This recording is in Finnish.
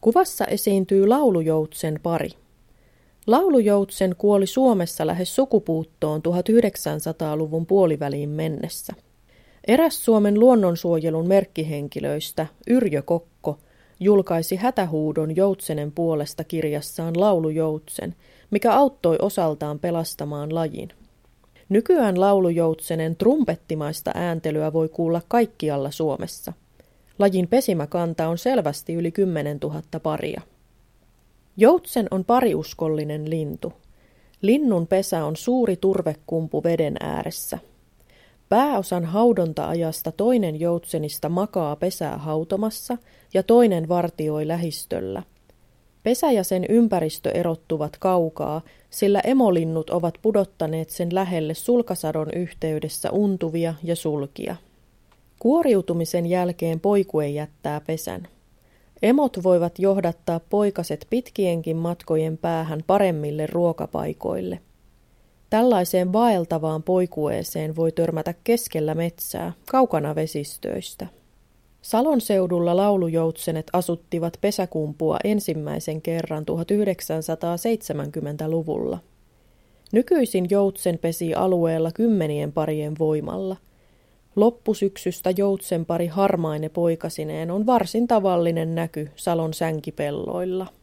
Kuvassa esiintyy laulujoutsen pari. Laulujoutsen kuoli Suomessa lähes sukupuuttoon 1900-luvun puoliväliin mennessä. Eräs Suomen luonnonsuojelun merkkihenkilöistä, Yrjö Kokko, julkaisi hätähuudon joutsenen puolesta kirjassaan Laulujoutsen, mikä auttoi osaltaan pelastamaan lajin. Nykyään laulujoutsenen trumpettimaista ääntelyä voi kuulla kaikkialla Suomessa. Lajin pesimäkanta on selvästi yli 10 000 paria. Joutsen on pariuskollinen lintu. Linnun pesä on suuri turvekumpu veden ääressä. Pääosan haudonta-ajasta toinen joutsenista makaa pesää hautomassa ja toinen vartioi lähistöllä. Pesä ja sen ympäristö erottuvat kaukaa, sillä emolinnut ovat pudottaneet sen lähelle sulkasadon yhteydessä untuvia ja sulkia. Kuoriutumisen jälkeen poikue jättää pesän. Emot voivat johdattaa poikaset pitkienkin matkojen päähän paremmille ruokapaikoille. Tällaiseen vaeltavaan poikueeseen voi törmätä keskellä metsää, kaukana vesistöistä. Salon seudulla laulujoutsenet asuttivat pesäkumpua ensimmäisen kerran 1970-luvulla. Nykyisin joutsen pesi alueella 10 parien voimalla. Loppusyksystä joutsenpari harmaine poikasineen on varsin tavallinen näky Salon sänkipelloilla.